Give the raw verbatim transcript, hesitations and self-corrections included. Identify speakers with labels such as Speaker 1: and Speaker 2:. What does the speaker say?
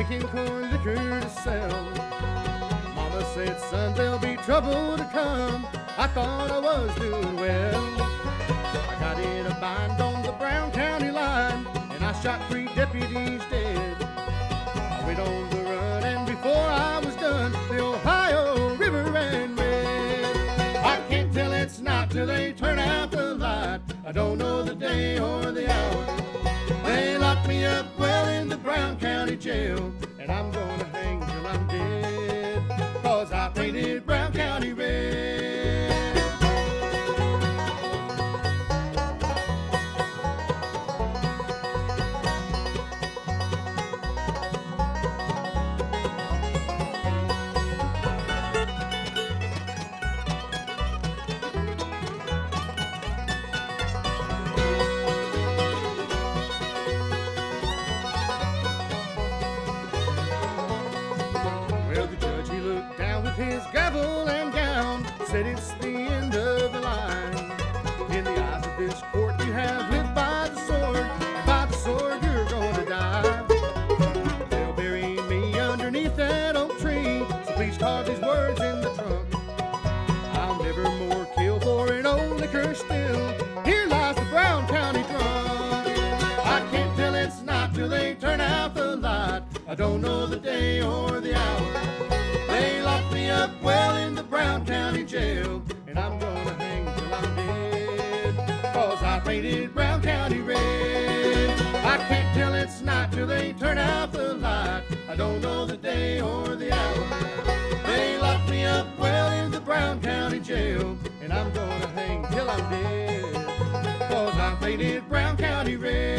Speaker 1: making corn liquor to sell. Mama said, son, there'll be trouble to come. I thought I was doing well. I got in a bind on the Brown County line, and I shot three deputies dead. I went on the run, and before I was done, the Ohio River ran red. I can't tell it's not till they turn out the light. I don't know the day or the hour. They locked me up well in the Brown County jail, and I'm gonna hang till I'm dead, 'cause I painted Brown County red. Well, the judge, he looked down with his gavel and gown, said it's the end of the line. In the eyes of this court, you have lived by the sword, and by the sword you're gonna die. They'll bury me underneath that oak tree, so please carve these words in the trunk. I'll never more kill for an old liquor still. Here lies the Brown County drunk. I can't tell it's not till they turn out the light. I don't know the day or the hour. They locked me up well in the Brown County jail, and I'm gonna hang till I'm dead, 'cause I painted Brown County red. I can't tell it's not till they turn out the light. I don't know the day or the hour. They locked me up well in the Brown County jail, and I'm gonna hang till I'm dead, 'cause I painted Brown County red.